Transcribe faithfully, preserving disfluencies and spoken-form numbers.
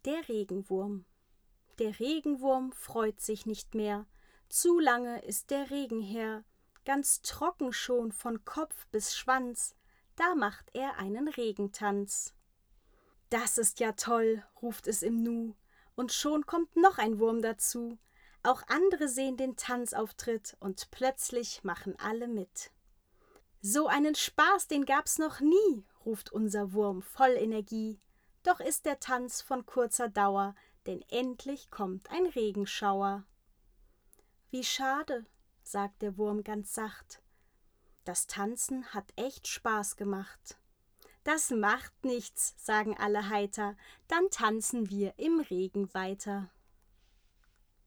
Der Regenwurm. Der Regenwurm freut sich nicht mehr. Zu lange ist der Regen her. Ganz trocken schon von Kopf bis Schwanz. Da macht er einen Regentanz. Das ist ja toll, ruft es im Nu. Und schon kommt noch ein Wurm dazu. Auch andere sehen den Tanzauftritt und plötzlich machen alle mit. So einen Spaß, den gab's noch nie, ruft unser Wurm voll Energie. Doch ist der Tanz von kurzer Dauer, denn endlich kommt ein Regenschauer. Wie schade, sagt der Wurm ganz sacht. Das Tanzen hat echt Spaß gemacht. Das macht nichts, sagen alle heiter, dann tanzen wir im Regen weiter.